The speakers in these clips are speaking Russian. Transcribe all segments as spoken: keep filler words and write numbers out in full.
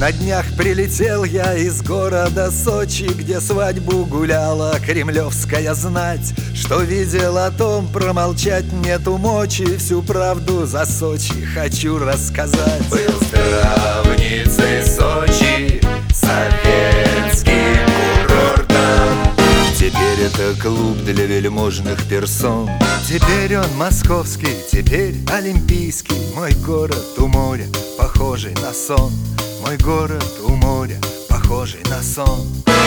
На днях прилетел я из города Сочи, где свадьбу гуляла кремлевская знать. Что видел, о том промолчать нету мочи. Всю правду за Сочи хочу рассказать. Был здравницей Сочи, советским курортом. Теперь это клуб для вельможных персон. Теперь он московский, теперь олимпийский. Мой город у моря, похожий на сон. Мой город у моря, похожий на сон.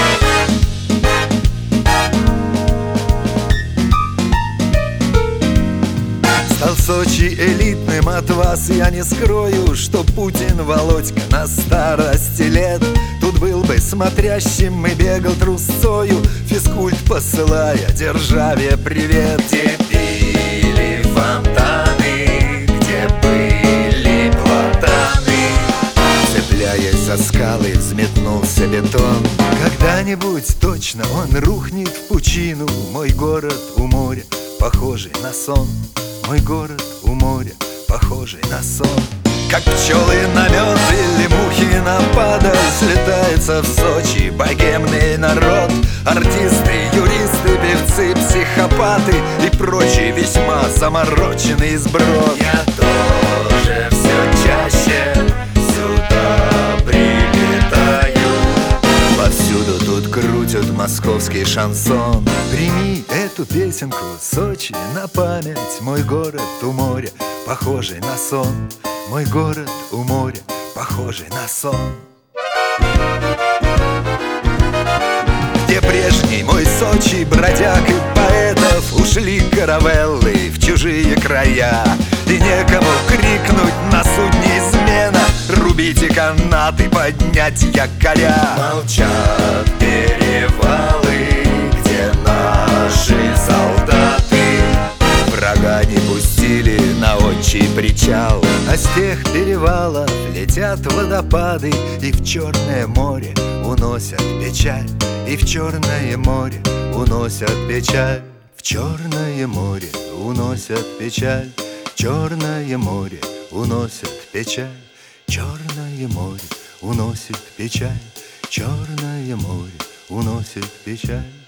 Стал Сочи элитным, от вас я не скрою, что Путин Володька на старости лет тут был бы смотрящим и бегал трусцою, физкульт посылая державе привет. Где били фонтаны, где были платаны, цепляясь за скалы, взметнулся бетон. Когда-нибудь точно он рухнет в пучину. Мой город у моря, похожий на сон. Мой город у моря, похожий на сон. Как пчелы на мед или мухи на падаль, слетается в Сочи богемный народ. Артисты, юристы, певцы, психопаты и прочий весьма замороченный сброд. я тоже все чаще сюда прилетаю. Повсюду тут крутят московский шансон. Прими эту песенку, Сочи, на память. Мой город у моря, похожий на сон. Мой город у моря, похожий на сон. Где прежний мой Сочи, бродяг и поэтов, ушли каравеллы в чужие края. И некому крикнуть на судне измена: рубите канаты, поднять якоря. Молчат перевалы, где наши солдаты. Врага не пустили на отчий причал, а с тех перевалов летят водопады и в Черное море уносят печаль. И в Черное море уносят печаль. В Черное море уносят печаль. Черное море уносят печаль. Черное море уносит печаль. Черное море уносит печаль.